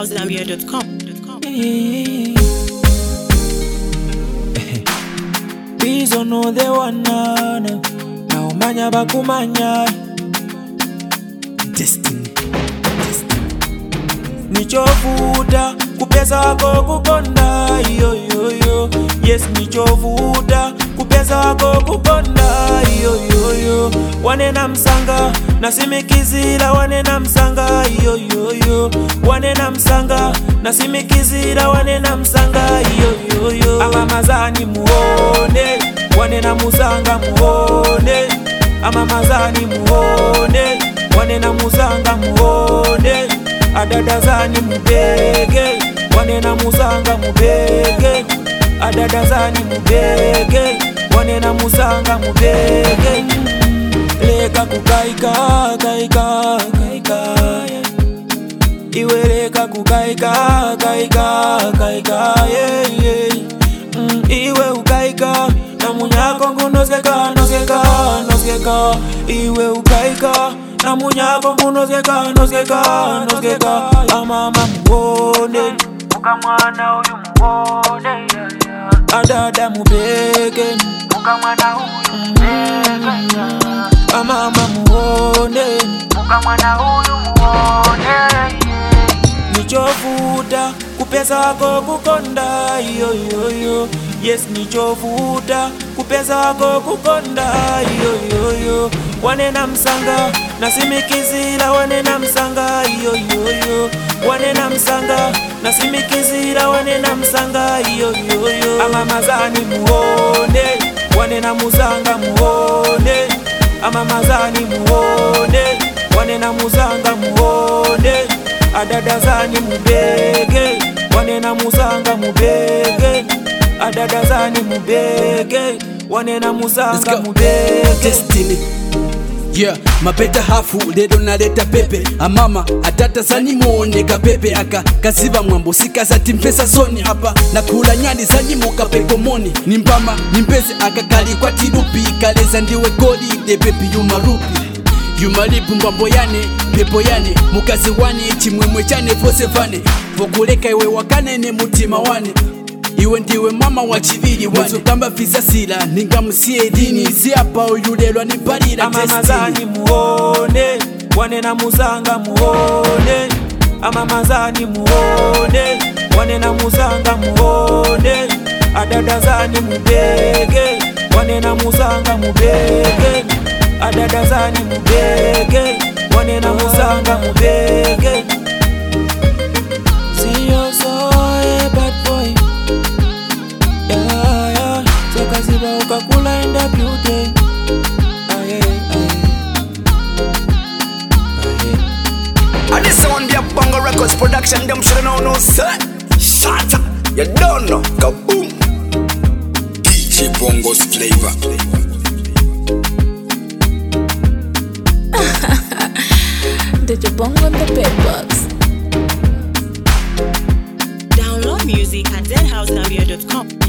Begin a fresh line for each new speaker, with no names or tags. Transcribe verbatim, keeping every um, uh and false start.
house zambia dot com.
Bizo no the one na na umanya bakumanya destiny nichovuta kupeza wako kukonda yo yo yo yes nichovuta kupeza wako kukonda yo yo yo wanena msanga nasimikizira wanena msanga yo yo yo wanena msanga nasimikizira wanena msanga yo yo yo ama mazani muone wanena musanga muone ama mazani muone wanena musanga muone adadazani mubege wanena musanga mubege adadazani mubege wanena musanga mubege leka kukaika kaika kaika iwe leka kukaika kaika kaika yeah, yeah. Mm, iwe ukaika na munyako ngunozeka nozeka nozeka iwe ukaika na munyako ngunozeka nozeka nozeka amama muone ukamwana uyu muone yeah, yeah. Adada mubege ukamwana uyu mubege yeah. Amama muone ukamwana uyu muone yeah. Nichovuta kupeza wako kukonda yo yo yo yes nichovuta kupeza wako kukonda yo yo yo wanena msanga nasimikizira wanena msanga yo yo yo wanena msanga nasimikizira wanena msanga yo yo yo ama mazani muone wanena musanga muone ama mazani muone wanena musanga muone adadazani mubege wanena musanga mubege adadazani mubege wanena musanga mubege
destiny yeah mapeta hafu lero naleta pepe amama atata zani muone kapepe aka kaziva mwambo sikazati mpesa zoni hapa nakula nyani zani muka pepomoni nimpama nimpeze akakali kwa tirupi kaleza ndiwe goli de pepe yumarupi yumalipu mbambo yane pepo yane mukazi wane chimwemwe chane pose vane vokuleka iwe wakane ne mutima wane iwe ndiwe mama wa chivili wane kamba visa sila ninga msie dini siapa uyulelwa ni parira
ama mazani muone wanena musanga muone ama mazani muone wanena musanga muone adadazani mubege wanena musanga mubege adadazani mubege wanena musanga mubege siyo soe bad boy yeah yeah sokaziba ukakula enda beauty aye aye aye
and this one be a Bongo Records production them should know no sir shut up you don't know kaboom D J Bongo's flavor.
D J Bongo on the bedbugs.
Download music at zen house zambia dot com.